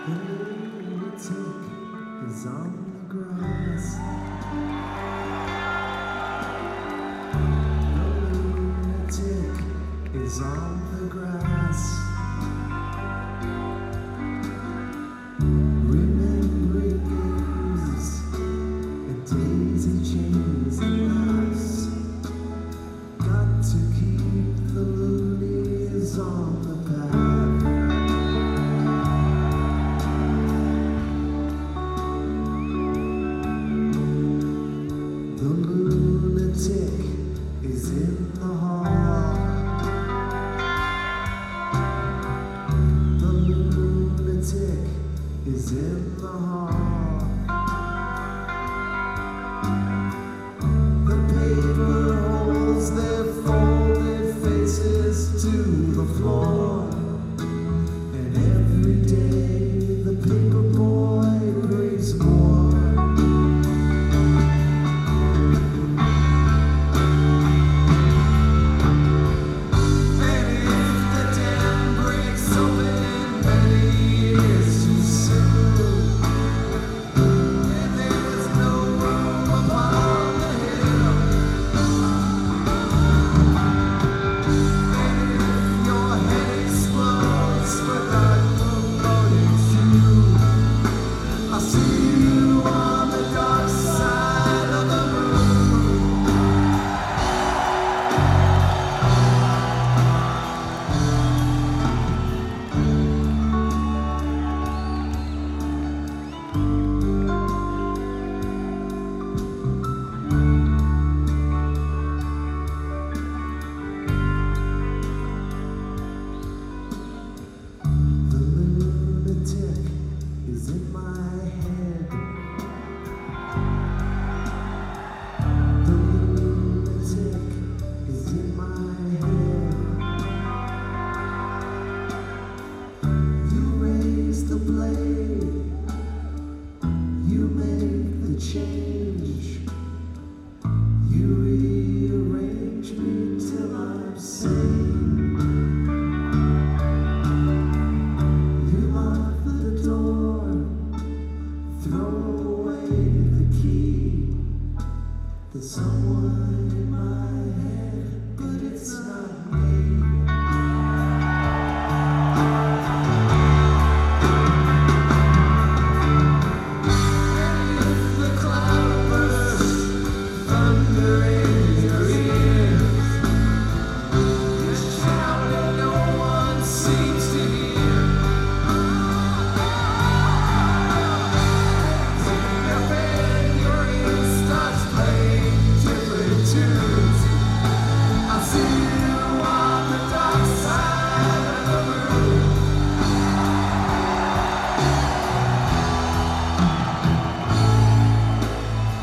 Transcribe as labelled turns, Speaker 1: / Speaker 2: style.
Speaker 1: The lunatic is on the grass. The lunatic is on the grass. Remembering news and daisy chains and laughs. Got to keep the loonies on the path. The lunatic is in the hall. The lunatic is in the hall.